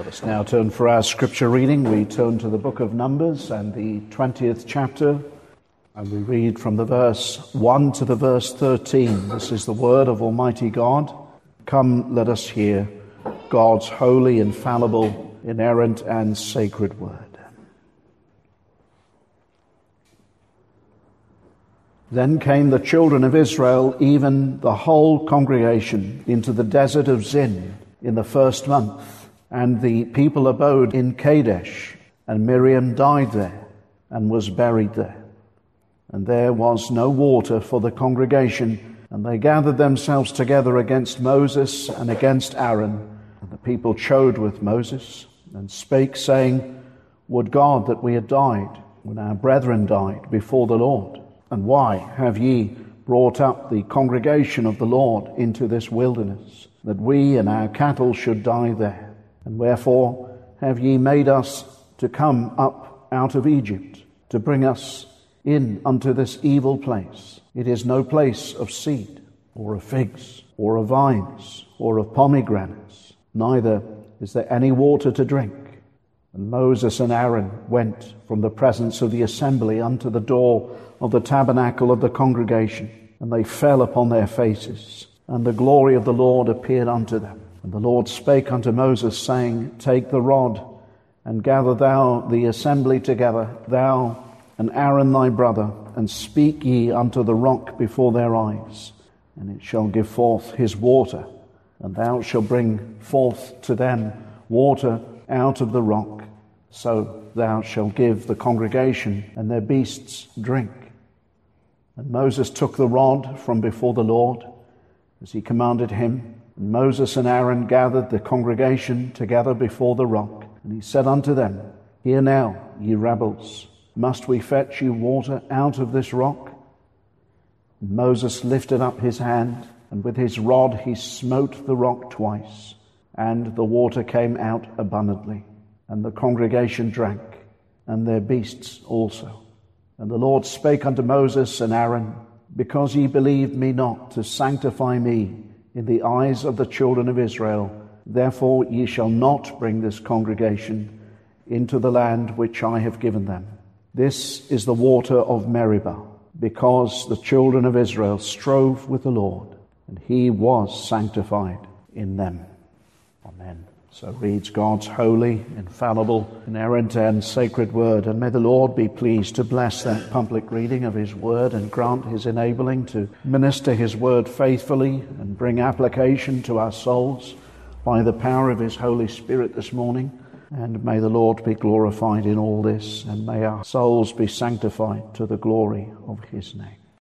Let us now turn for our scripture reading. We turn to the book of Numbers and the 20th chapter, and we read from the verse 1 to the verse 13. This is the word of Almighty God. Come, let us hear God's holy, infallible, inerrant, and sacred word. Then came the children of Israel, even the whole congregation, into the desert of Zin in the first month. And the people abode in Kadesh, and Miriam died there, and was buried there. And there was no water for the congregation, and they gathered themselves together against Moses and against Aaron. And the people chode with Moses, and spake, saying, Would God that we had died, when our brethren died before the Lord. And why have ye brought up the congregation of the Lord into this wilderness, that we and our cattle should die there? And wherefore have ye made us to come up out of Egypt, to bring us in unto this evil place? It is no place of seed, or of figs, or of vines, or of pomegranates, neither is there any water to drink. And Moses and Aaron went from the presence of the assembly unto the door of the tabernacle of the congregation, and they fell upon their faces, and the glory of the Lord appeared unto them. And the Lord spake unto Moses, saying, Take the rod, and gather thou the assembly together, thou and Aaron thy brother, and speak ye unto the rock before their eyes, and it shall give forth his water, and thou shalt bring forth to them water out of the rock. So thou shalt give the congregation and their beasts drink. And Moses took the rod from before the Lord, as he commanded him. And Moses and Aaron gathered the congregation together before the rock. And he said unto them, Hear now, ye rebels, must we fetch you water out of this rock? And Moses lifted up his hand, and with his rod he smote the rock twice, and the water came out abundantly. And the congregation drank, and their beasts also. And the Lord spake unto Moses and Aaron, Because ye believed me not to sanctify me in the eyes of the children of Israel, therefore ye shall not bring this congregation into the land which I have given them. This is the water of Meribah, because the children of Israel strove with the Lord, and he was sanctified in them. Amen. So reads God's holy, infallible, inerrant, and sacred word. And may the Lord be pleased to bless that public reading of his word and grant his enabling to minister his word faithfully and bring application to our souls by the power of his Holy Spirit this morning. And may the Lord be glorified in all this, and may our souls be sanctified to the glory of his name.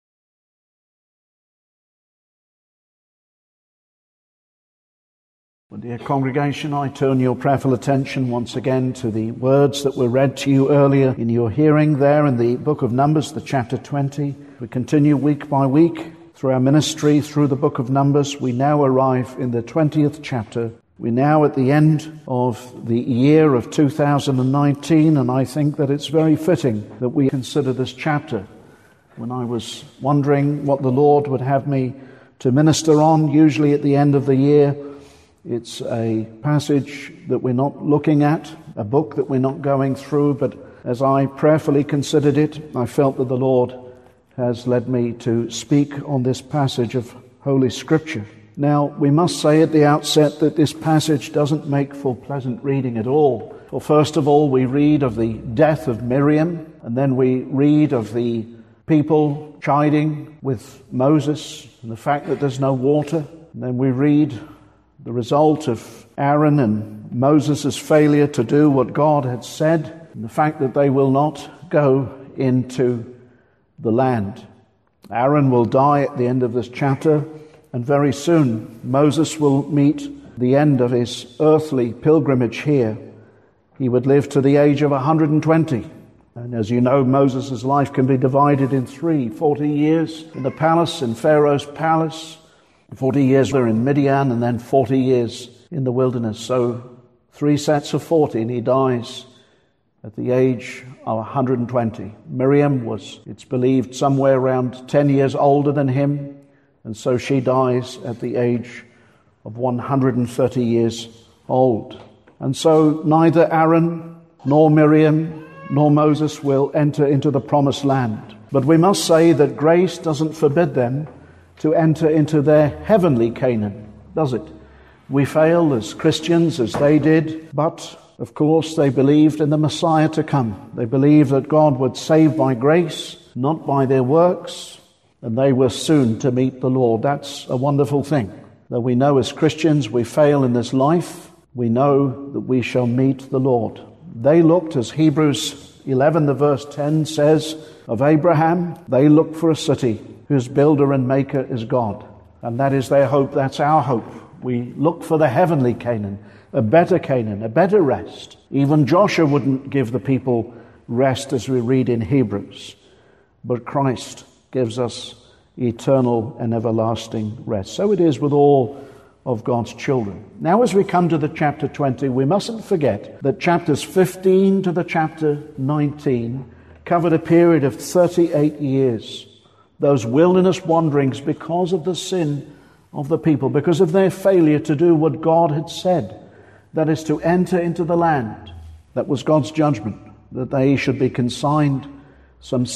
Well, dear congregation, I turn your prayerful attention once again to the words that were read to you earlier in your hearing there in the book of Numbers, the chapter 20. We continue week by week through our ministry through the book of Numbers. We now arrive in the 20th chapter. We're now at the end of the year of 2019, and I think that it's very fitting that we consider this chapter. When I was wondering what the Lord would have me to minister on, usually at the end of the year, it's a passage that we're not looking at, a book that we're not going through, but as I prayerfully considered it, I felt that the Lord has led me to speak on this passage of Holy Scripture. Now, we must say at the outset that this passage doesn't make for pleasant reading at all. For first of all, we read of the death of Miriam, and then we read of the people chiding with Moses and the fact that there's no water. And then we read the result of Aaron and Moses' failure to do what God had said, and the fact that they will not go into the land. Aaron will die at the end of this chapter, and very soon Moses will meet the end of his earthly pilgrimage here. He would live to the age of 120. And as you know, Moses' life can be divided in 40 years in the palace, in Pharaoh's palace, 40 years there in Midian, and then 40 years in the wilderness. So 3 sets of 40, and he dies at the age of 120. Miriam was, it's believed, somewhere around 10 years older than him, and so she dies at the age of 130 years old. And so neither Aaron, nor Miriam, nor Moses will enter into the promised land. But we must say that grace doesn't forbid them to enter into their heavenly Canaan, does it? We fail as Christians as they did, but of course they believed in the Messiah to come. They believed that God would save by grace, not by their works, and they were soon to meet the Lord. That's a wonderful thing. Though we know as Christians we fail in this life, we know that we shall meet the Lord. They looked, as Hebrews 11, the verse 10 says, of Abraham, they looked for a city whose builder and maker is God. And that is their hope, that's our hope. We look for the heavenly Canaan, a better rest. Even Joshua wouldn't give the people rest as we read in Hebrews. But Christ gives us eternal and everlasting rest. So it is with all of God's children. Now as we come to the chapter 20, we mustn't forget that chapters 15 to the chapter 19 covered a period of 38 years. Those wilderness wanderings because of the sin of the people, because of their failure to do what God had said, that is to enter into the land. That was God's judgment, that they should be consigned, some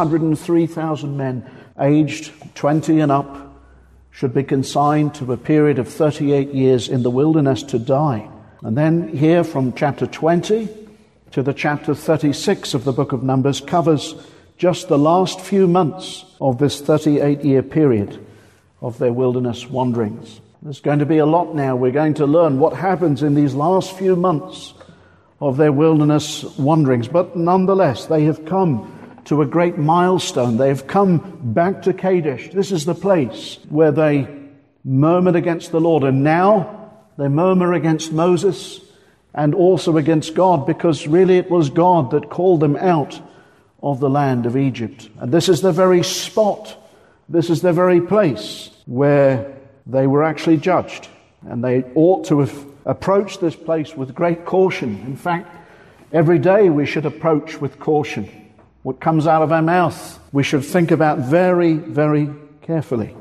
603,000 men aged 20 and up, should be consigned to a period of 38 years in the wilderness to die. And then here from chapter 20 to the chapter 36 of the book of Numbers covers just the last few months of this 38-year period of their wilderness wanderings. There's going to be a lot now. We're going to learn what happens in these last few months of their wilderness wanderings. But nonetheless, they have come to a great milestone. They have come back to Kadesh. This is the place where they murmured against the Lord. And now they murmur against Moses and also against God, because really it was God that called them out of the land of Egypt. And this is the very spot, this is the very place where they were actually judged. And they ought to have approached this place with great caution. In fact, every day we should approach with caution. What comes out of our mouth, we should think about very, very carefully.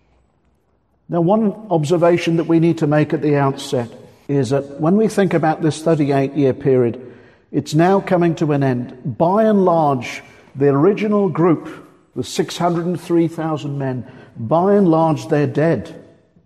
Now, one observation that we need to make at the outset is that when we think about this 38-year period, it's now coming to an end. By and large, the original group, the 603,000 men, by and large, they're dead.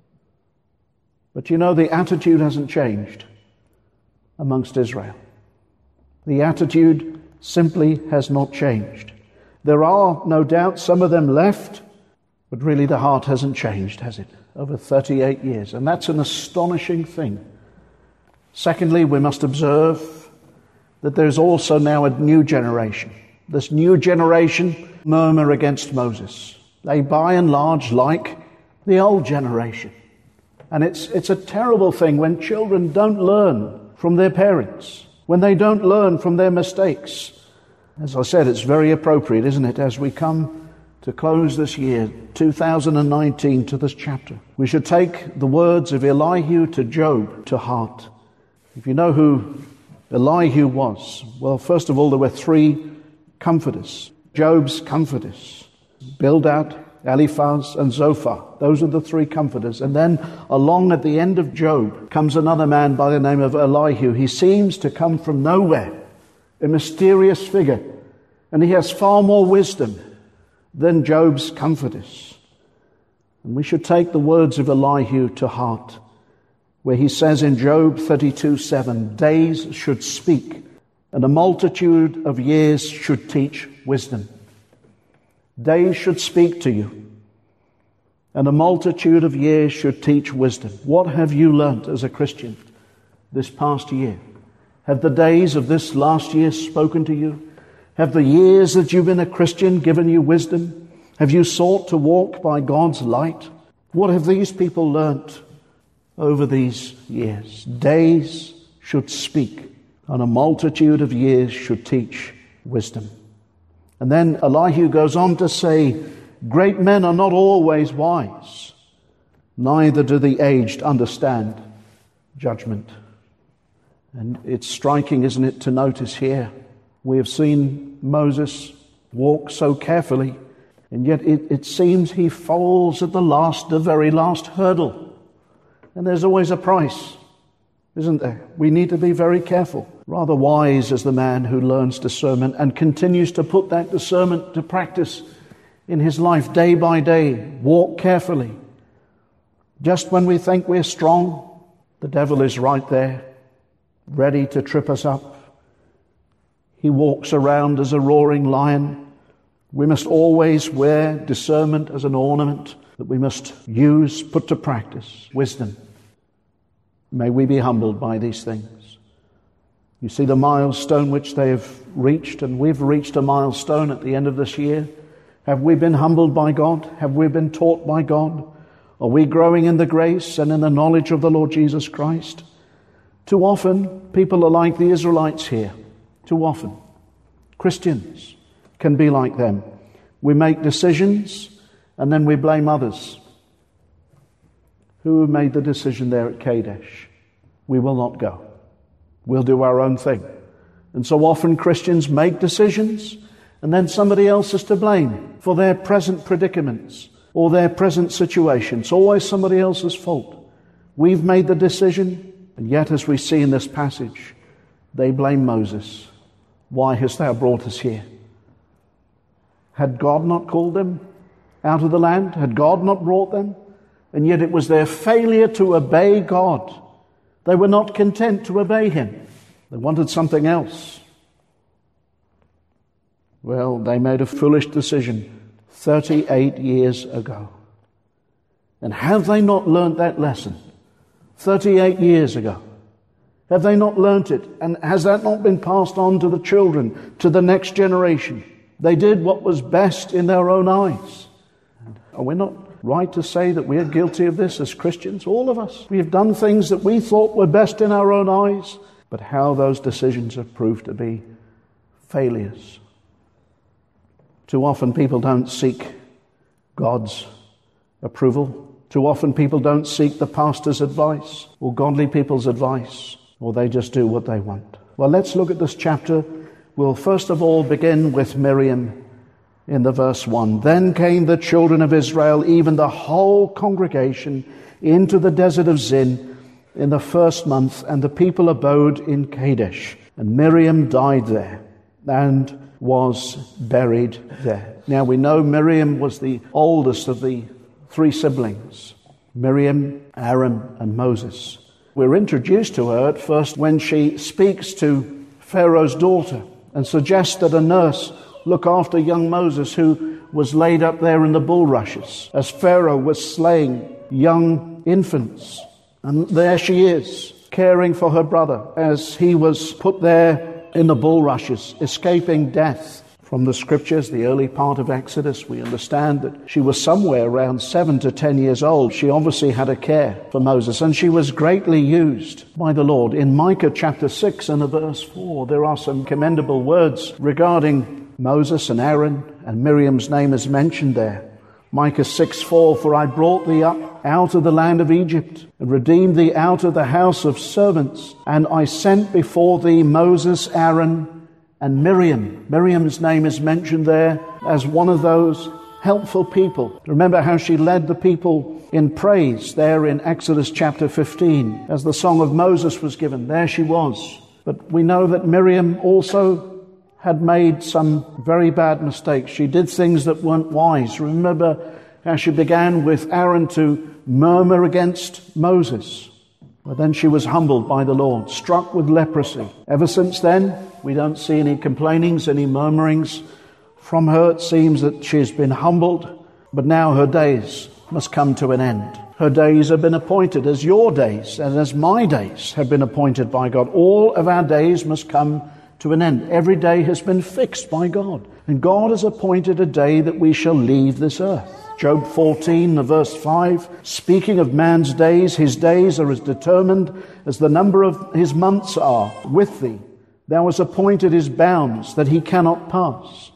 But you know, the attitude hasn't changed amongst Israel. The attitude simply has not changed. There are, no doubt, some of them left, but really the heart hasn't changed, has it? Over 38 years. And that's an astonishing thing. Secondly, we must observe that there's also now a new generation. This new generation murmur against Moses. They, by and large, like the old generation. And it's a terrible thing when children don't learn from their parents, when they don't learn from their mistakes. As I said, it's very appropriate, isn't it, as we come to close this year, 2019, to this chapter. We should take the words of Elihu to Job to heart. If you know who Elihu was, well, first of all, there were three comforters, Job's comforters, Bildad, Eliphaz, and Zophar. Those are the three comforters. And then along at the end of Job comes another man by the name of Elihu. He seems to come from nowhere, a mysterious figure, and he has far more wisdom than Job's comforters. And we should take the words of Elihu to heart, where he says in Job 32:7, days should speak, and a multitude of years should teach wisdom. Days should speak to you, and a multitude of years should teach wisdom. What have you learnt as a Christian this past year? Have the days of this last year spoken to you? Have the years that you've been a Christian given you wisdom? Have you sought to walk by God's light? What have these people learnt over these years? Days should speak, and a multitude of years should teach wisdom. And then Elihu goes on to say, great men are not always wise, neither do the aged understand judgment. And it's striking, isn't it, to notice here, we have seen Moses walk so carefully, and yet it seems he falls at the very last hurdle. And there's always a price. isn't there? We need to be very careful. Rather wise is the man who learns discernment and continues to put that discernment to practice in his life day by day. Walk carefully. Just when we think we're strong, the devil is right there, ready to trip us up. He walks around as a roaring lion. We must always wear discernment as an ornament that we must use, put to practice. Wisdom. May we be humbled by these things. You see the milestone which they have reached, and we've reached a milestone at the end of this year. Have we been humbled by God? Have we been taught by God? Are we growing in the grace and in the knowledge of the Lord Jesus Christ? Too often, people are like the Israelites here. Too often. Christians can be like them. We make decisions and then we blame others. Who made the decision there at Kadesh? We will not go. We'll do our own thing. And so often Christians make decisions and then somebody else is to blame for their present predicaments or their present situation. It's always somebody else's fault. We've made the decision, and yet as we see in this passage, they blame Moses. Why hast thou brought us here? Had God not called them out of the land? Had God not brought them? And yet it was their failure to obey God. They were not content to obey him. They wanted something else. Well, they made a foolish decision 38 years ago. And have they not learnt that lesson 38 years ago? Have they not learnt it? And has that not been passed on to the children, to the next generation? They did what was best in their own eyes. Are we not right to say that we are guilty of this as Christians? All of us. We have done things that we thought were best in our own eyes, but how those decisions have proved to be failures. Too often people don't seek God's approval. Too often people don't seek the pastor's advice or godly people's advice, or they just do what they want. Well, let's look at this chapter. We'll first of all begin with Miriam in the verse 1. Then came the children of Israel, even the whole congregation, into the desert of Zin in the first month, and the people abode in Kadesh. And Miriam died there and was buried there. Now we know Miriam was the oldest of the three siblings, Miriam, Aaron, and Moses. We're introduced to her at first when she speaks to Pharaoh's daughter and suggests that a nurse look after young Moses, who was laid up there in the bulrushes as Pharaoh was slaying young infants. And there she is, caring for her brother as he was put there in the bulrushes, escaping death. From the scriptures, the early part of Exodus, we understand that she was somewhere around 7 to 10 years old. She obviously had a care for Moses, and she was greatly used by the Lord. In Micah chapter 6 and verse 4, there are some commendable words regarding Moses and Aaron, and Miriam's name is mentioned there. Micah 6:4, for I brought thee up out of the land of Egypt, and redeemed thee out of the house of servants, and I sent before thee Moses, Aaron, and Miriam. Miriam's name is mentioned there as one of those helpful people. Remember how she led the people in praise there in Exodus chapter 15. As the song of Moses was given, there she was. But we know that Miriam also had made some very bad mistakes. She did things that weren't wise. Remember how she began with Aaron to murmur against Moses. But then she was humbled by the Lord, struck with leprosy. Ever since then, we don't see any complainings, any murmurings from her. It seems that she has been humbled, but now her days must come to an end. Her days have been appointed as your days and as my days have been appointed by God. All of our days must come to an end. Every day has been fixed by God. And God has appointed a day that we shall leave this earth. Job 14, verse 5, speaking of man's days, his days are as determined as the number of his months are with thee. Thou hast appointed his bounds that he cannot pass.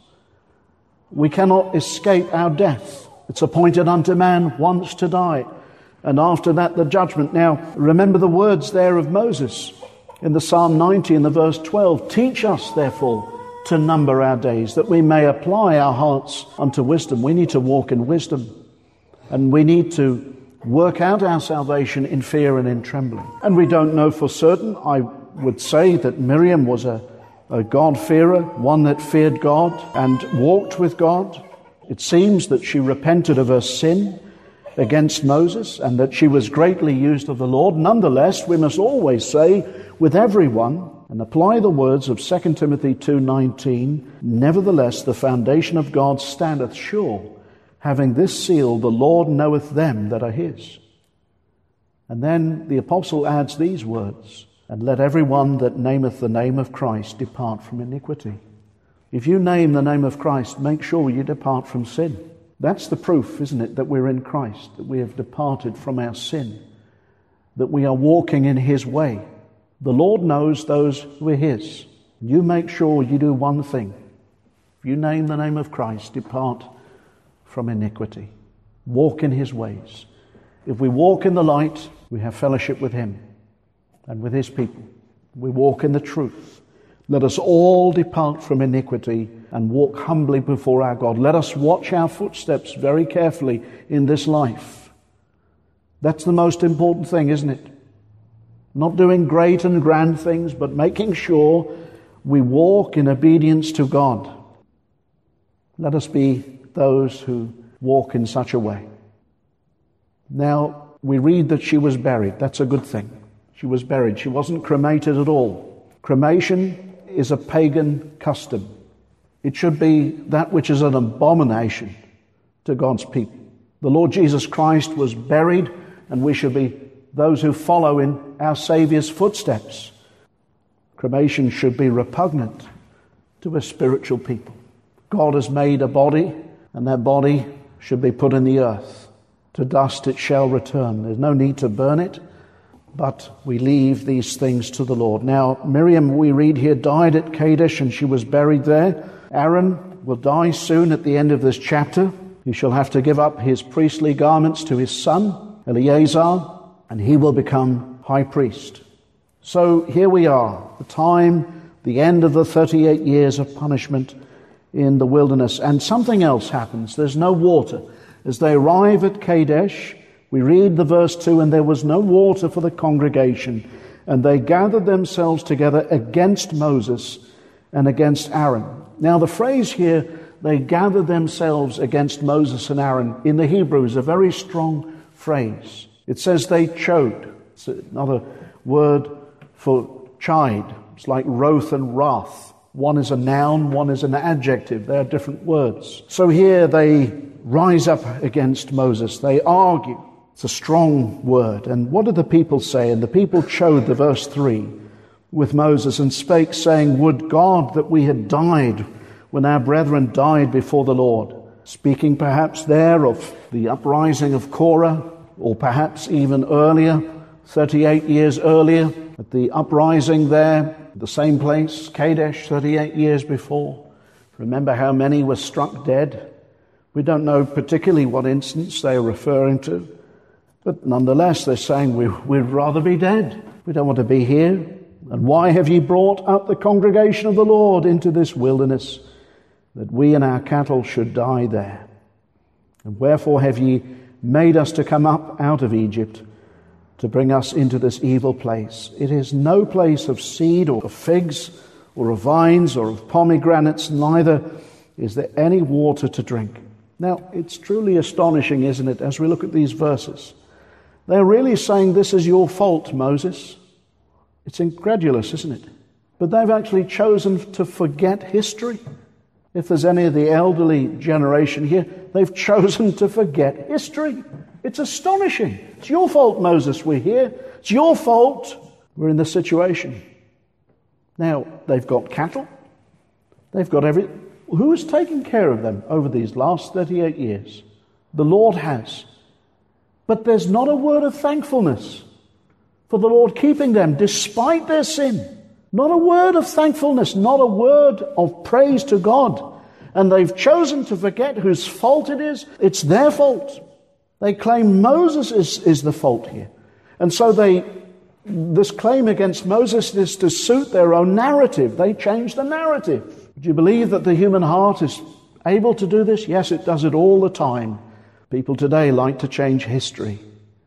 We cannot escape our death. It's appointed unto man once to die, and after that the judgment. Now, remember the words there of Moses in the Psalm 90 and the verse 12. Teach us, therefore, to number our days, that we may apply our hearts unto wisdom. We need to walk in wisdom, and we need to work out our salvation in fear and in trembling. And we don't know for certain. I would say that Miriam was a God-fearer, one that feared God and walked with God. It seems that she repented of her sin against Moses and that she was greatly used of the Lord. Nonetheless, we must always say with everyone and apply the words of 2 Timothy 2:19, nevertheless the foundation of God standeth sure, having this seal, the Lord knoweth them that are his. And then the apostle adds these words, and let everyone that nameth the name of Christ depart from iniquity. If you name the name of Christ, make sure you depart from sin. That's the proof, isn't it, that we're in Christ, that we have departed from our sin, that we are walking in his way. The Lord knows those who are his. You make sure you do one thing. If you name the name of Christ, depart from iniquity. Walk in his ways. If we walk in the light, we have fellowship with him and with his people. We walk in the truth. Let us all depart from iniquity and walk humbly before our God. Let us watch our footsteps very carefully in this life. That's the most important thing, isn't it? Not doing great and grand things, but making sure we walk in obedience to God. Let us be those who walk in such a way. Now, we read that she was buried. That's a good thing. She was buried. She wasn't cremated at all. Cremation is a pagan custom. It should be that which is an abomination to God's people. The Lord Jesus Christ was buried, and we should be those who follow in our Saviour's footsteps. Cremation should be repugnant to a spiritual people. God has made a body, and that body should be put in the earth. To dust it shall return. There's no need to burn it, but we leave these things to the Lord. Now, Miriam, we read here, died at Kadesh, and she was buried there. Aaron will die soon at the end of this chapter. He shall have to give up his priestly garments to his son, Eleazar, and he will become high priest. So here we are, the end of the 38 years of punishment in the wilderness. And something else happens. There's no water. As they arrive at Kadesh, we read the verse 2, and there was no water for the congregation, and they gathered themselves together against Moses and against Aaron. Now the phrase here, they gathered themselves against Moses and Aaron, in the Hebrew is a very strong phrase. It says they chode. It's another word for chide. It's like wrath and wrath. One is a noun, one is an adjective. They are different words. So here they rise up against Moses. They argue. It's a strong word. And what did the people say? And the people chode, the verse 3, with Moses, and spake, saying, would God that we had died when our brethren died before the Lord. Speaking perhaps there of the uprising of Korah, or perhaps even earlier, 38 years earlier, at the uprising there, the same place, Kadesh, 38 years before. Remember how many were struck dead? We don't know particularly what instance they are referring to, but nonetheless they're saying we'd rather be dead. We don't want to be here. And why have ye brought up the congregation of the Lord into this wilderness, that we and our cattle should die there? And wherefore have ye made us to come up out of Egypt, to bring us into this evil place? It is no place of seed or of figs or of vines or of pomegranates, neither is there any water to drink. Now, it's truly astonishing, isn't it, as we look at these verses. They're really saying, this is your fault, Moses. It's incredulous, isn't it? But they've actually chosen to forget history. If there's any of the elderly generation here, they've chosen to forget history. It's astonishing. It's your fault, Moses, we're here. It's your fault we're in this situation. Now, they've got cattle. They've got everything. Who has taken care of them over these last 38 years? The Lord has. But there's not a word of thankfulness for the Lord keeping them despite their sin. Not a word of thankfulness, not a word of praise to God. And they've chosen to forget whose fault it is. It's their fault. They claim Moses is the fault here. And so this claim against Moses is to suit their own narrative. They change the narrative. Do you believe that the human heart is able to do this? Yes, it does it all the time. People today like to change history.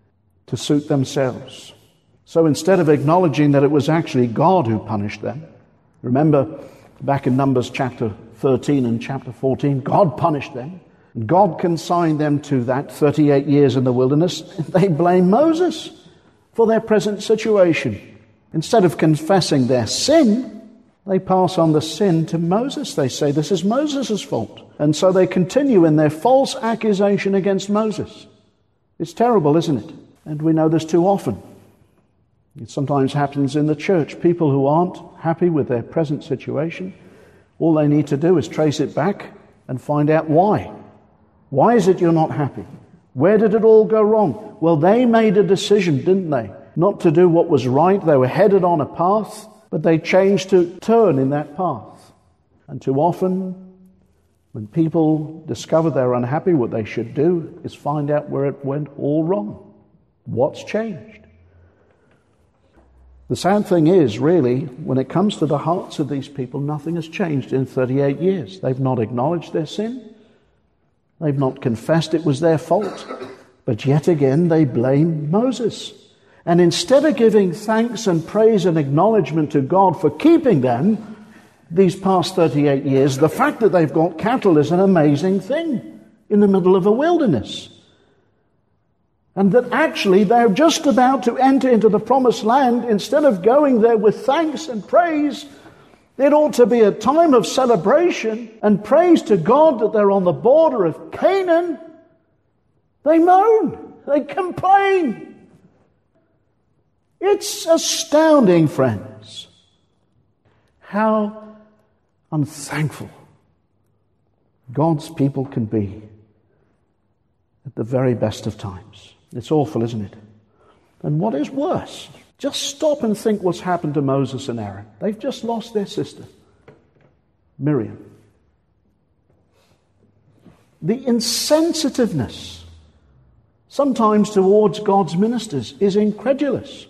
to suit themselves. So instead of acknowledging that it was actually God who punished them, remember back in Numbers chapter 13 and chapter 14, God punished them. God consigned them to that 38 years in the wilderness. They blame Moses for their present situation. Instead of confessing their sin, they pass on the sin to Moses. They say this is Moses' fault. And so they continue in their false accusation against Moses. It's terrible, isn't it? And we know this too often. It sometimes happens in the church. People who aren't happy with their present situation, all they need to do is trace it back and find out why. Why is it you're not happy? Where did it all go wrong? Well, they made a decision, didn't they? Not to do what was right. They were headed on a path, but they changed to turn in that path. And too often, when people discover they're unhappy, what they should do is find out where it went all wrong. What's changed? The sad thing is, really, when it comes to the hearts of these people, nothing has changed in 38 years. They've not acknowledged their sin. They've not confessed it was their fault. But yet again, they blame Moses. And instead of giving thanks and praise and acknowledgement to God for keeping them these past 38 years, the fact that they've got cattle is an amazing thing in the middle of a wilderness. And that actually they're just about to enter into the promised land. Instead of going there with thanks and praise, it ought to be a time of celebration and praise to God that they're on the border of Canaan. They moan. They complain. It's astounding, friends, how unthankful God's people can be at the very best of times. It's awful, isn't it? And what is worse, just stop and think what's happened to Moses and Aaron. They've just lost their sister, Miriam. The insensitiveness sometimes towards God's ministers is incredulous.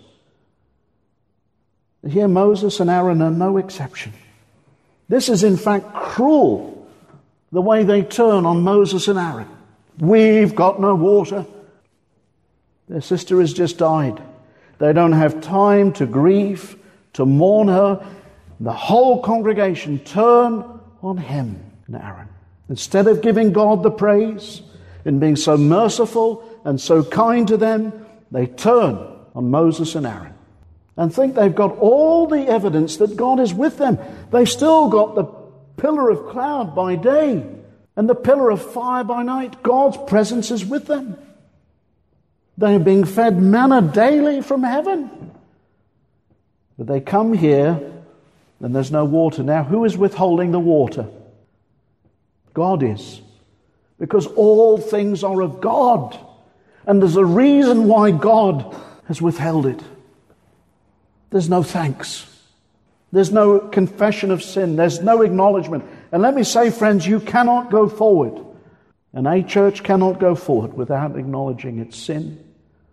Here Moses and Aaron are no exception. This is in fact cruel, the way they turn on Moses and Aaron. We've got no water. Their sister has just died. They don't have time to grieve, to mourn her. The whole congregation turn on him and Aaron. Instead of giving God the praise and being so merciful and so kind to them, they turn on Moses and Aaron and think they've got all the evidence that God is with them. They've still got the pillar of cloud by day and the pillar of fire by night. God's presence is with them. They're being fed manna daily from heaven. But they come here and there's no water. Now, who is withholding the water? God is. Because all things are of God. And there's a reason why God has withheld it. There's no thanks. There's no confession of sin. There's no acknowledgement. And let me say, friends, you cannot go forward. And a church cannot go forward without acknowledging its sin.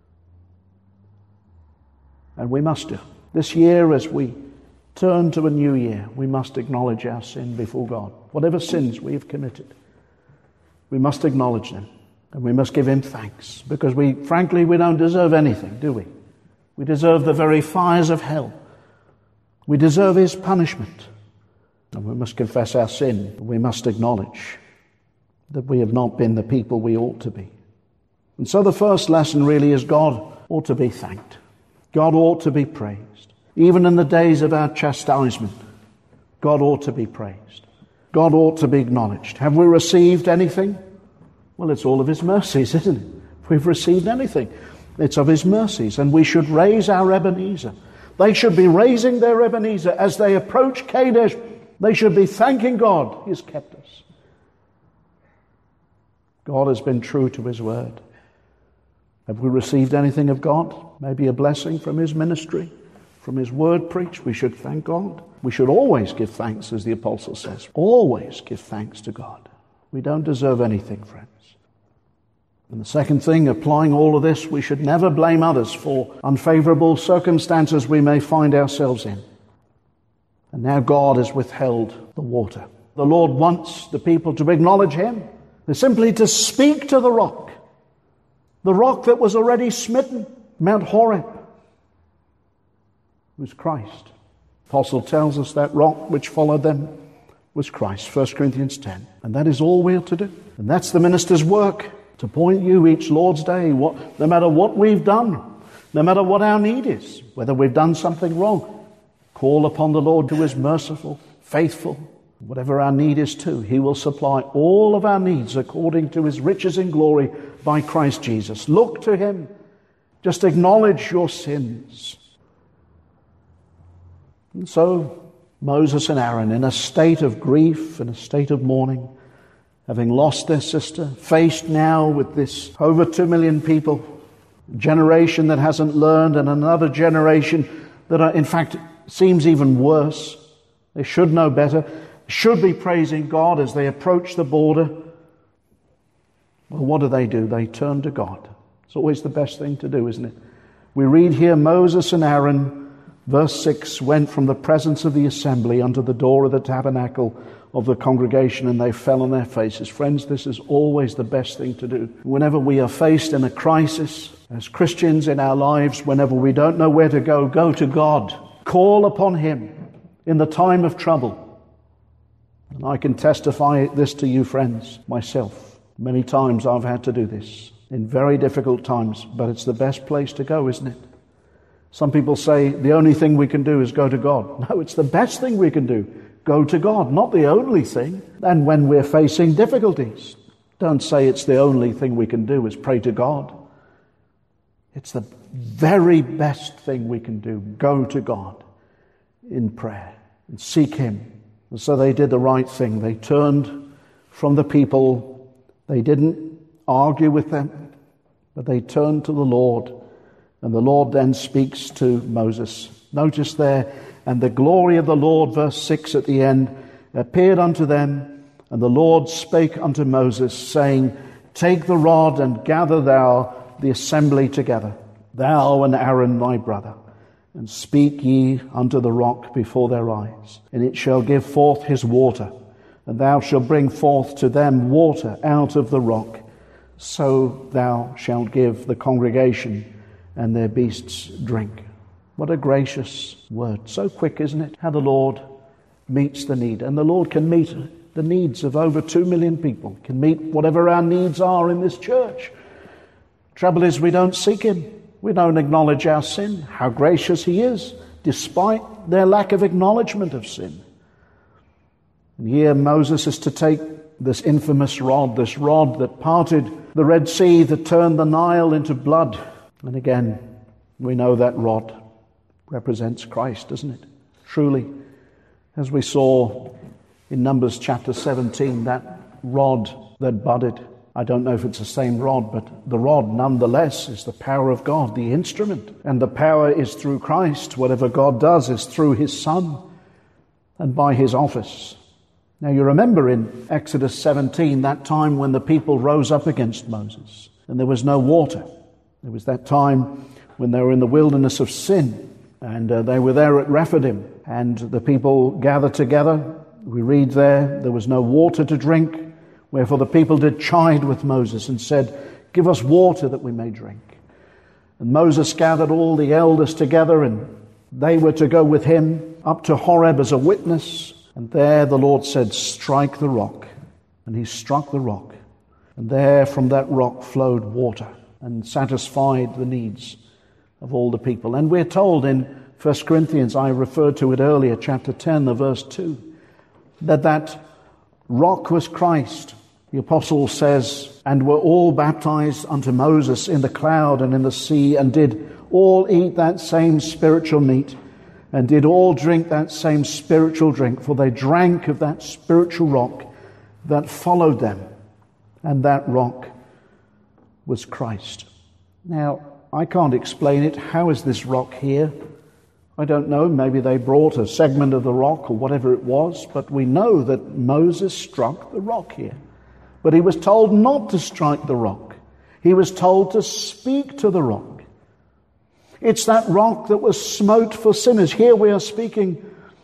And we must do. This year, as we turn to a new year, we must acknowledge our sin before God. Whatever sins we have committed, we must acknowledge them. And we must give him thanks. Because frankly, we don't deserve anything, do we? We deserve the very fires of hell. We deserve his punishment. And we must confess our sin. We must acknowledge that we have not been the people we ought to be. And so the first lesson really is God ought to be thanked. God ought to be praised. Even in the days of our chastisement, God ought to be praised. God ought to be acknowledged. Have we received anything? Well, it's all of his mercies, isn't it? If we've received anything, it's of his mercies. And we should raise our Ebenezer. They should be raising their Ebenezer as they approach Kadesh. They should be thanking God. He's kept us. God has been true to his word. Have we received anything of God? Maybe a blessing from his ministry, from his word preached? We should thank God. We should always give thanks, as the apostle says. Always give thanks to God. We don't deserve anything, friends. And the second thing, applying all of this, we should never blame others for unfavorable circumstances we may find ourselves in. And now God has withheld the water. The Lord wants the people to acknowledge him. They're simply to speak to the rock that was already smitten. Mount Horeb was Christ. Apostle tells us that rock which followed them was Christ, 1 Corinthians 10. And that is all we are to do. And that's the minister's work, to point you each Lord's Day, no matter what we've done, no matter what our need is, whether we've done something wrong, call upon the Lord who is merciful, faithful. Whatever our need is too, he will supply all of our needs according to his riches in glory by Christ Jesus. Look to him. Just acknowledge your sins. And so Moses and Aaron, in a state of grief, in a state of mourning, having lost their sister, faced now with this over 2 million people, a generation that hasn't learned, and another generation that in fact seems even worse. They should know better, should be praising God as they approach the border. Well, what do? They turn to God. It's always the best thing to do, isn't it? We read here, Moses and Aaron, verse 6, went from the presence of the assembly unto the door of the tabernacle of the congregation, and they fell on their faces. Friends, this is always the best thing to do. Whenever we are faced in a crisis, as Christians in our lives, whenever we don't know where to go to God. Call upon him in the time of trouble. And I can testify this to you, friends, myself. Many times I've had to do this in very difficult times, but it's the best place to go, isn't it? Some people say the only thing we can do is go to God. No, it's the best thing we can do. Go to God, not the only thing. And when we're facing difficulties, don't say it's the only thing we can do is pray to God. It's the very best thing we can do. Go to God in prayer and seek him. And so they did the right thing. They turned from the people. They didn't argue with them, but they turned to the Lord. And the Lord then speaks to Moses. Notice there, and the glory of the Lord, verse 6 at the end, appeared unto them, and the Lord spake unto Moses, saying, Take the rod and gather thou the assembly together, thou and Aaron thy brother, and speak ye unto the rock before their eyes, and it shall give forth his water, and thou shalt bring forth to them water out of the rock, so thou shalt give the congregation and their beasts drink. What a gracious word. So quick, isn't it? How the Lord meets the need. And the Lord can meet the needs of over 2 million people, can meet whatever our needs are in this church. Trouble is, we don't seek him. We don't acknowledge our sin. How gracious he is, despite their lack of acknowledgement of sin. And here Moses is to take this infamous rod, this rod that parted the Red Sea, that turned the Nile into blood. And again, we know that rod represents Christ, doesn't it? Truly, as we saw in Numbers chapter 17, that rod that budded, I don't know if it's the same rod, but the rod nonetheless is the power of God, the instrument. And the power is through Christ. Whatever God does is through his Son and by his office. Now you remember in Exodus 17, that time when the people rose up against Moses and there was no water. There was that time when they were in the wilderness of Sin, and they were there at Rephidim, and the people gathered together. We read there was no water to drink, wherefore the people did chide with Moses and said, Give us water that we may drink. And Moses gathered all the elders together, and they were to go with him up to Horeb as a witness. And there the Lord said, Strike the rock. And he struck the rock. And there from that rock flowed water and satisfied the needs of all the people. And we're told in 1 Corinthians, I referred to it earlier, chapter 10, the verse 2, that rock was Christ. The apostle says, And were all baptized unto Moses in the cloud and in the sea, and did all eat that same spiritual meat, and did all drink that same spiritual drink, for they drank of that spiritual rock that followed them, and that rock was Christ. Now, I can't explain it. How is this rock here? I don't know. Maybe they brought a segment of the rock or whatever it was, but we know that Moses struck the rock here. But he was told not to strike the rock. He was told to speak to the rock. It's that rock that was smote for sinners. Here we are speaking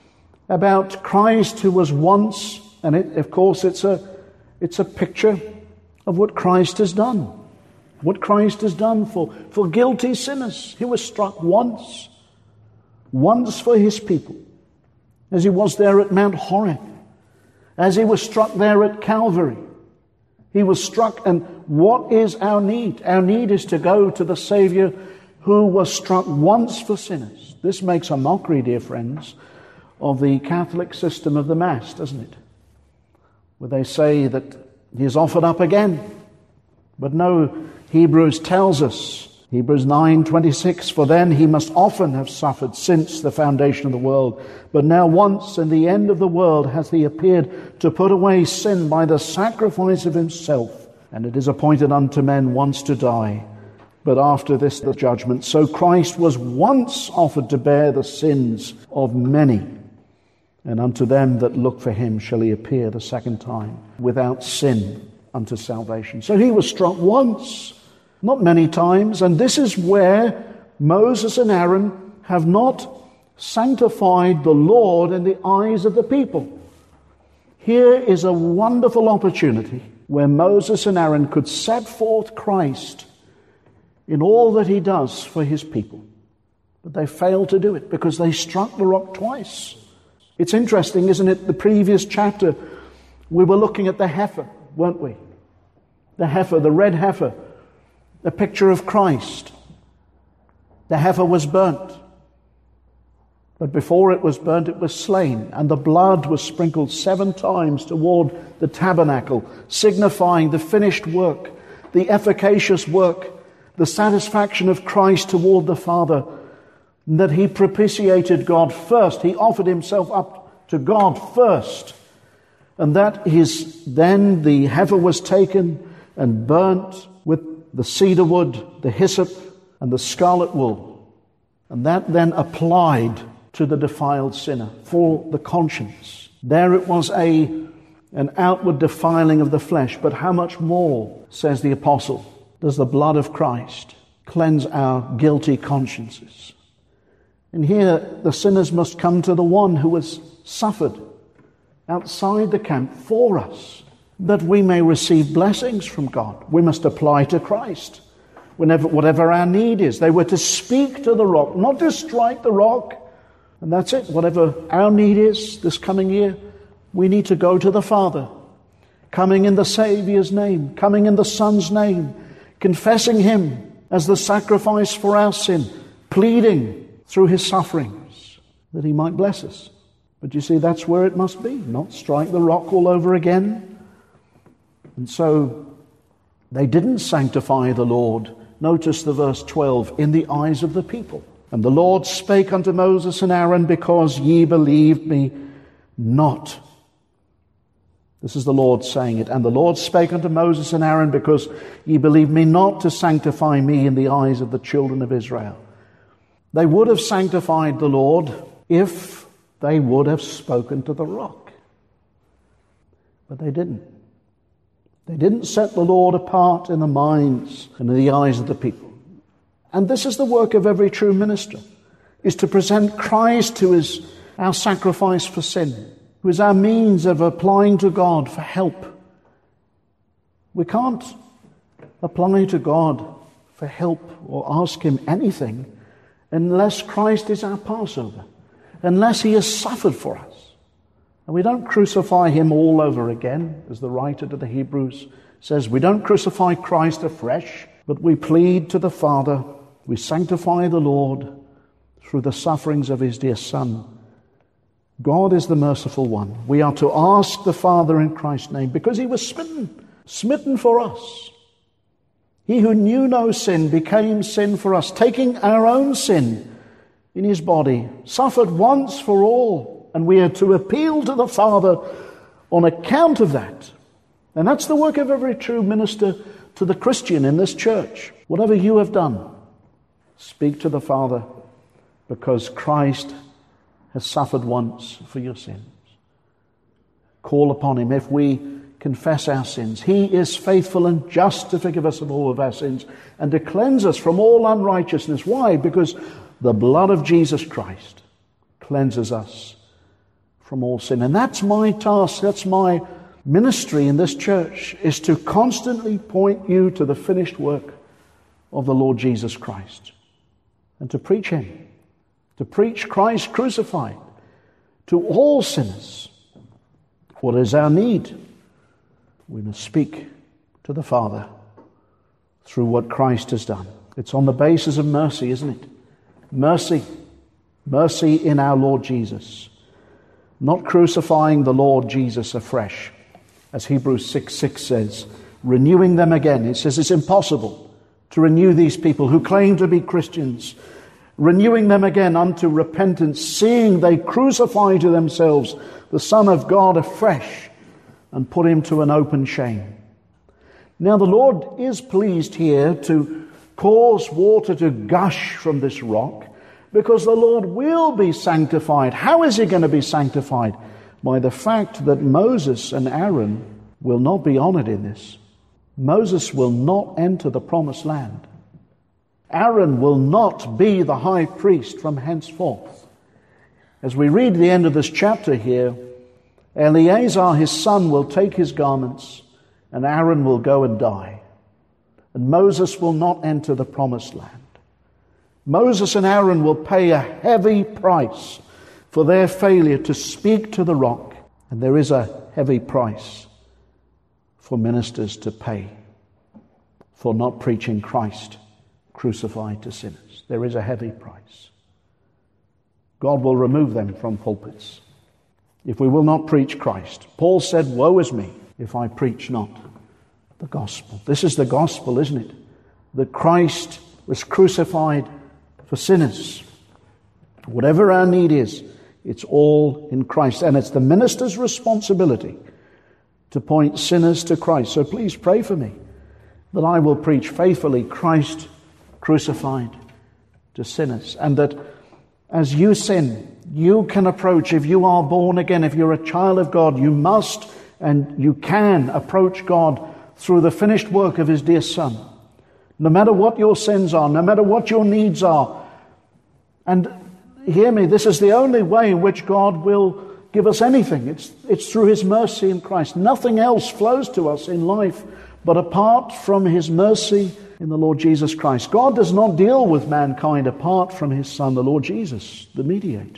about Christ who was once, and of course it's a picture of what Christ has done. what Christ has done for guilty sinners. He was struck once for his people, as he was there at Mount Horeb, as he was struck there at Calvary. He was struck, and what is our need? Our need is to go to the Savior who was struck once for sinners. This makes a mockery, dear friends, of the Catholic system of the Mass, doesn't it? Where they say that he is offered up again. But no, Hebrews tells us, Hebrews 9:26, for then he must often have suffered since the foundation of the world. But now once in the end of the world hath he appeared to put away sin by the sacrifice of himself. And it is appointed unto men once to die, but after this the judgment. So Christ was once offered to bear the sins of many. And unto them that look for him shall he appear the second time, without sin unto salvation. So he was struck once, not many times. And this is where Moses and Aaron have not sanctified the Lord in the eyes of the people. Here is a wonderful opportunity where Moses and Aaron could set forth Christ in all that he does for his people. But they failed to do it because they struck the rock twice. It's interesting, isn't it? The previous chapter, we were looking at the heifer, weren't we? The heifer, the red heifer, a picture of Christ. The heifer was burnt. But before it was burnt, it was slain, and the blood was sprinkled 7 times toward the tabernacle, signifying the finished work, the efficacious work, the satisfaction of Christ toward the Father, that he propitiated God first. He offered himself up to God first. And that is then the heifer was taken and burnt with the cedar wood, the hyssop, and the scarlet wool. And that then applied to the defiled sinner for the conscience. There it was an outward defiling of the flesh, but how much more, says the apostle, does the blood of Christ cleanse our guilty consciences? And here the sinners must come to the one who has suffered outside the camp for us, that we may receive blessings from God. We must apply to Christ whatever our need is. They were to speak to the rock, not to strike the rock. And that's it. Whatever our need is this coming year, we need to go to the Father, coming in the Saviour's name, coming in the Son's name, confessing him as the sacrifice for our sin, pleading through his sufferings that he might bless us. But you see, that's where it must be, not strike the rock all over again. And so they didn't sanctify the Lord. Notice the verse 12, in the eyes of the people. And the Lord spake unto Moses and Aaron, because ye believed me not. This is the Lord saying it. And the Lord spake unto Moses and Aaron, because ye believed me not to sanctify me in the eyes of the children of Israel. They would have sanctified the Lord if they would have spoken to the rock. But they didn't. They didn't set the Lord apart in the minds and in the eyes of the people. And this is the work of every true minister, is to present Christ, who is our sacrifice for sin, who is our means of applying to God for help. We can't apply to God for help or ask him anything unless Christ is our Passover, unless he has suffered for us. And we don't crucify him all over again, as the writer to the Hebrews says. We don't crucify Christ afresh, but we plead to the Father. We sanctify the Lord through the sufferings of his dear Son. God is the merciful one. We are to ask the Father in Christ's name, because he was smitten for us. He who knew no sin became sin for us, taking our own sin in his body, suffered once for all, and we are to appeal to the Father on account of that. And that's the work of every true minister to the Christian in this church. Whatever you have done, speak to the Father, because Christ has suffered once for your sins. Call upon him. If we confess our sins, he is faithful and just to forgive us of all of our sins and to cleanse us from all unrighteousness. Why? Because the blood of Jesus Christ cleanses us from all sin. And that's my task, that's my ministry in this church, is to constantly point you to the finished work of the Lord Jesus Christ and to preach him, to preach Christ crucified to all sinners. What is our need? We must speak to the Father through what Christ has done. It's on the basis of mercy, isn't it? Mercy. Mercy in our Lord Jesus. Not crucifying the Lord Jesus afresh, as Hebrews 6:6 says, renewing them again. It says it's impossible to renew these people who claim to be Christians, renewing them again unto repentance, seeing they crucify to themselves the Son of God afresh and put him to an open shame. Now the Lord is pleased here to cause water to gush from this rock, because the Lord will be sanctified. How is he going to be sanctified? By the fact that Moses and Aaron will not be honored in this. Moses will not enter the promised land. Aaron will not be the high priest from henceforth. As we read the end of this chapter here, Eleazar his son will take his garments, and Aaron will go and die. And Moses will not enter the promised land. Moses and Aaron will pay a heavy price for their failure to speak to the rock. And there is a heavy price for ministers to pay for not preaching Christ crucified to sinners. There is a heavy price. God will remove them from pulpits if we will not preach Christ. Paul said, "Woe is me if I preach not the gospel." This is the gospel, isn't it? That Christ was crucified for sinners. Whatever our need is, it's all in Christ. And it's the minister's responsibility to point sinners to Christ. So please pray for me that I will preach faithfully Christ crucified to sinners. And that as you sin, you can approach, if you are born again, if you're a child of God, you must and you can approach God through the finished work of his dear Son. No matter what your sins are, no matter what your needs are. And hear me, this is the only way in which God will give us anything. It's through his mercy in Christ. Nothing else flows to us in life but apart from his mercy in the Lord Jesus Christ. God does not deal with mankind apart from his Son, the Lord Jesus, the mediator.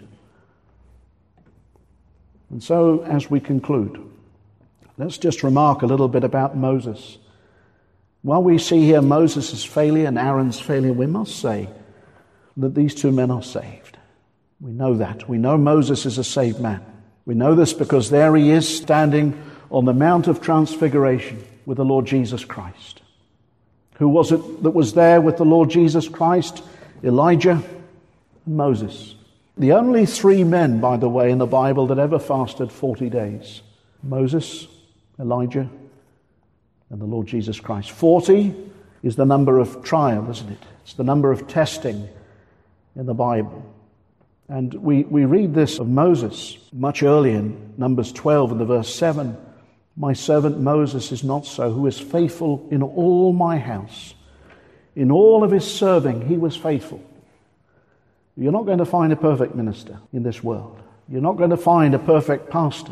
And so, as we conclude, let's just remark a little bit about Moses. While we see here Moses' failure and Aaron's failure, we must say that these two men are saved. We know that. We know Moses is a saved man. We know this because there he is standing on the Mount of Transfiguration with the Lord Jesus Christ. Who was it that was there with the Lord Jesus Christ? Elijah and Moses. The only three men, by the way, in the Bible that ever fasted 40 days. Moses, Elijah, and the Lord Jesus Christ. 40 is the number of trial, isn't it? It's the number of testing in the Bible. And we read this of Moses much earlier in Numbers 12 and the verse 7. My servant Moses is not so, who is faithful in all my house. In all of his serving, he was faithful. You're not going to find a perfect minister in this world. You're not going to find a perfect pastor.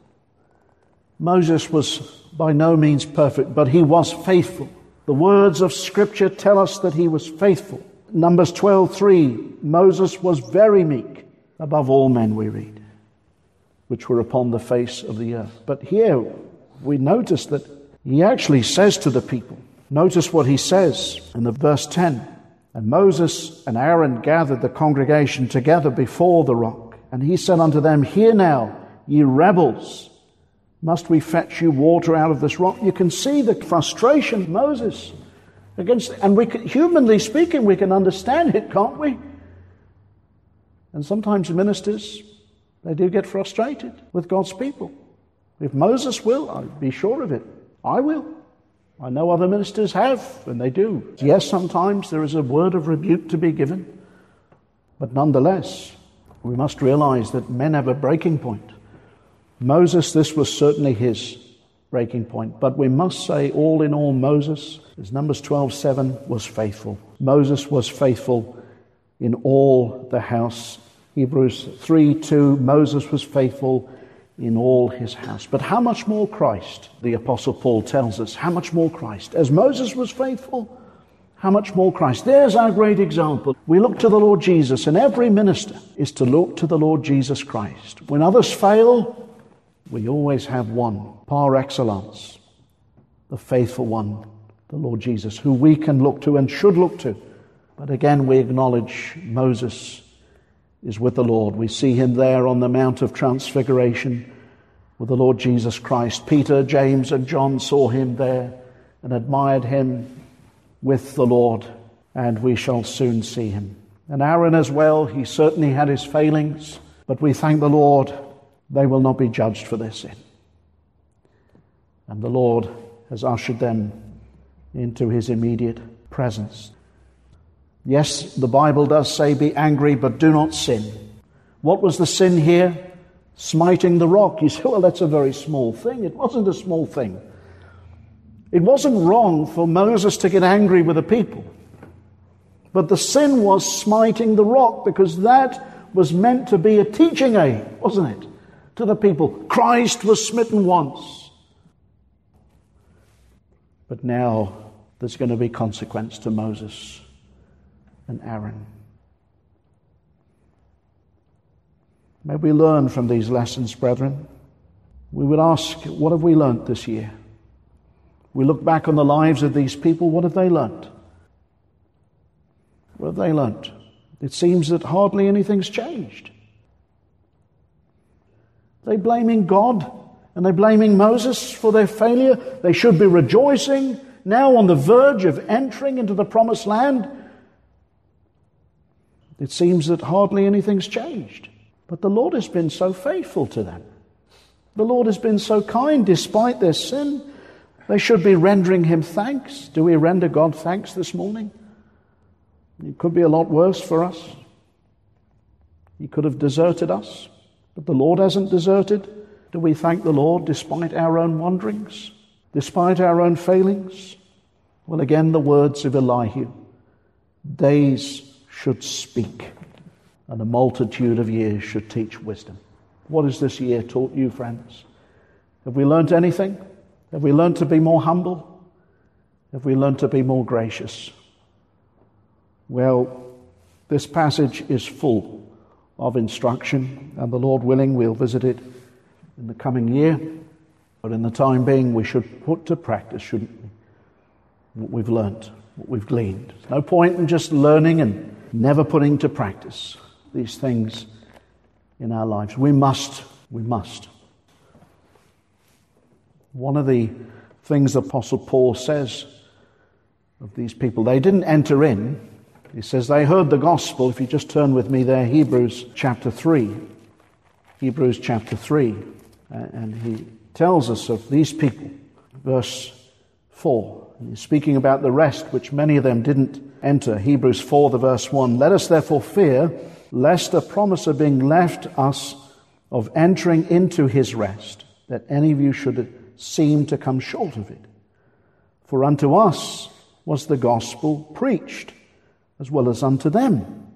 Moses was by no means perfect, but he was faithful. The words of Scripture tell us that he was faithful. Numbers 12:3, Moses was very meek, above all men, we read, which were upon the face of the earth. But here we notice that he actually says to the people, notice what he says in the verse 10, and Moses and Aaron gathered the congregation together before the rock, and he said unto them, hear now, ye rebels, must we fetch you water out of this rock? You can see the frustration of Moses against, and we can, humanly speaking, we can understand it, can't we? And sometimes ministers, they do get frustrated with God's people. If Moses will, I'll be sure of it. I will. I know other ministers have, and they do. Yes, sometimes there is a word of rebuke to be given, but nonetheless, we must realize that men have a breaking point. Moses, this was certainly his breaking point. But we must say, all in all, Moses, as Numbers 12:7, was faithful. Moses was faithful in all the house. Hebrews 3:2, Moses was faithful in all his house. But how much more Christ? The Apostle Paul tells us, how much more Christ? As Moses was faithful, How much more Christ? There's our great example. We look to the Lord Jesus, and every minister is to look to the Lord Jesus Christ. When others fail, we always have one, par excellence, the faithful one, the Lord Jesus, who we can look to and should look to. But again, we acknowledge Moses is with the Lord. We see him there on the Mount of Transfiguration with the Lord Jesus Christ. Peter, James, and John saw him there and admired him with the Lord, and we shall soon see him. And Aaron as well, he certainly had his failings, but we thank the Lord they will not be judged for their sin. And the Lord has ushered them into his immediate presence. Yes, the Bible does say, be angry, but do not sin. What was the sin here? Smiting the rock. You say, well, that's a very small thing. It wasn't a small thing. It wasn't wrong for Moses to get angry with the people. But the sin was smiting the rock, because that was meant to be a teaching aid, wasn't it, to the people. Christ was smitten once. But now there's going to be consequence to Moses and Aaron. May we learn from these lessons, brethren. We would ask, what have we learnt this year? We look back on the lives of these people, what have they learnt? What have they learnt? It seems that hardly anything's changed. They're blaming God and they're blaming Moses for their failure. They should be rejoicing, now on the verge of entering into the promised land. It seems that hardly anything's changed. But the Lord has been so faithful to them. The Lord has been so kind despite their sin. They should be rendering him thanks. Do we render God thanks this morning? It could be a lot worse for us. He could have deserted us, but the Lord hasn't deserted. Do we thank the Lord despite our own wanderings, despite our own failings? Well, again, the words of Elihu, days should speak, and a multitude of years should teach wisdom. What has this year taught you, friends? Have we learnt anything? Have we learnt to be more humble? Have we learnt to be more gracious? Well, this passage is full of instruction, and the Lord willing, we'll visit it in the coming year. But in the time being, we should put to practice, shouldn't we, what we've learnt, what we've gleaned. There's no point in just learning and never putting to practice these things in our lives. We must. One of the things the Apostle Paul says of these people, they didn't enter in. He says they heard the gospel. If you just turn with me there, Hebrews chapter 3. Hebrews chapter 3. And he tells us of these people. Verse 4. And he's speaking about the rest, which many of them didn't enter. Hebrews 4, the verse 1. Let us therefore fear, lest a promise of being left us of entering into his rest, that any of you should seem to come short of it. For unto us was the gospel preached, as well as unto them.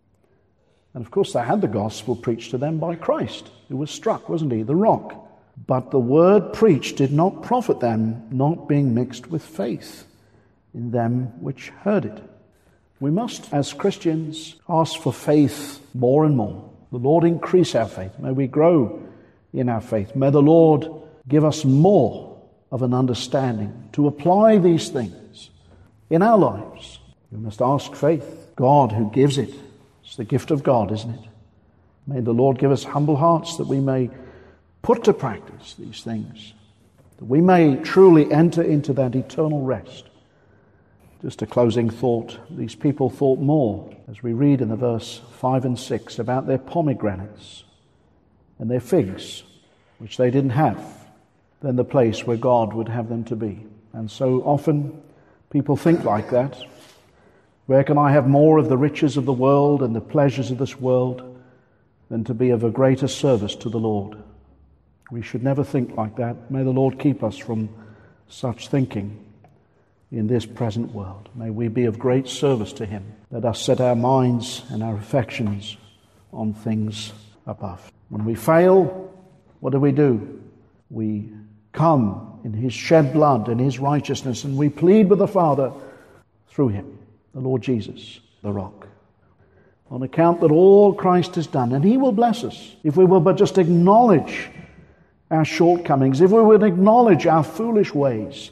And of course they had the gospel preached to them by Christ, who was struck, wasn't he, the rock. But the word preached did not profit them, not being mixed with faith in them which heard it. We must, as Christians, ask for faith more and more. The Lord increase our faith. May we grow in our faith. May the Lord give us more of an understanding to apply these things in our lives. We must ask faith. God who gives it. It's the gift of God, isn't it? May the Lord give us humble hearts that we may put to practice these things, that we may truly enter into that eternal rest. Just a closing thought. These people thought more, as we read in the verse 5 and 6, about their pomegranates and their figs, which they didn't have, than the place where God would have them to be. And so often people think like that. Where can I have more of the riches of the world and the pleasures of this world than to be of a greater service to the Lord? We should never think like that. May the Lord keep us from such thinking in this present world. May we be of great service to him. Let us set our minds and our affections on things above. When we fail, what do? We come in his shed blood and his righteousness, and we plead with the Father through him, the Lord Jesus, the rock. On account that all Christ has done, and he will bless us if we will but just acknowledge our shortcomings, if we would acknowledge our foolish ways.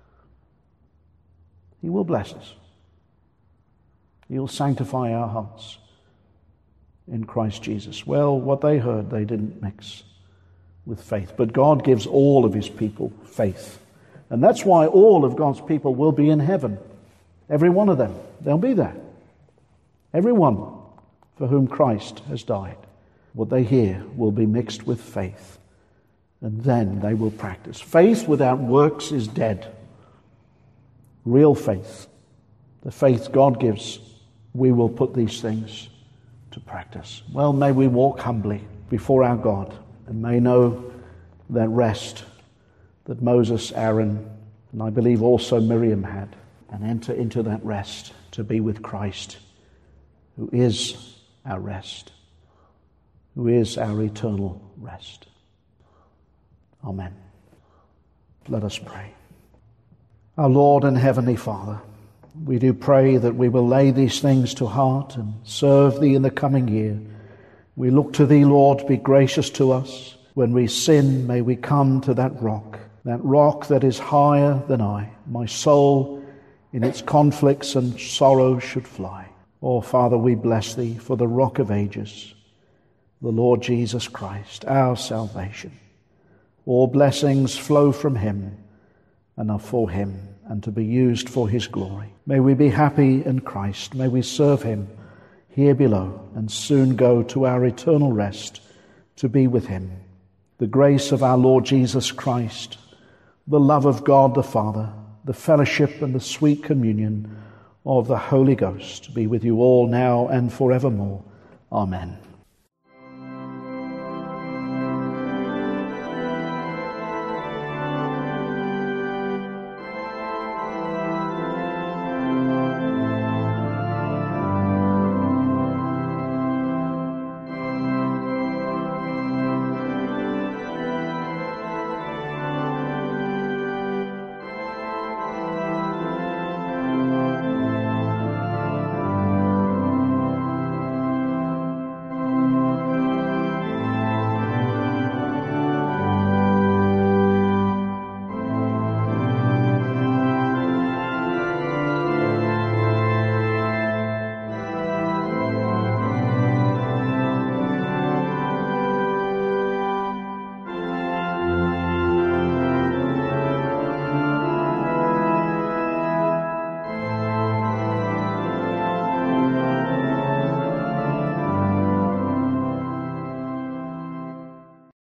He will bless us. He will sanctify our hearts in Christ Jesus. Well, what they heard, they didn't mix with faith. But God gives all of his people faith. And that's why all of God's people will be in heaven. Every one of them. They'll be there. Everyone for whom Christ has died. What they hear will be mixed with faith. And then they will practice. Faith without works is dead. Real faith, the faith God gives, we will put these things to practice. Well, may we walk humbly before our God and may know that rest that Moses, Aaron, and I believe also Miriam had, and enter into that rest to be with Christ, who is our rest, who is our eternal rest. Amen. Let us pray. Our Lord and Heavenly Father, we do pray that we will lay these things to heart and serve Thee in the coming year. We look to Thee, Lord, be gracious to us. When we sin, may we come to that rock that is higher than I. My soul in its conflicts and sorrows should fly. Oh, Father, we bless Thee for the rock of ages, the Lord Jesus Christ, our salvation. All blessings flow from Him and are for Him and to be used for His glory. May we be happy in Christ. May we serve Him here below and soon go to our eternal rest to be with Him. The grace of our Lord Jesus Christ, the love of God the Father, the fellowship and the sweet communion of the Holy Ghost be with you all now and forevermore. Amen.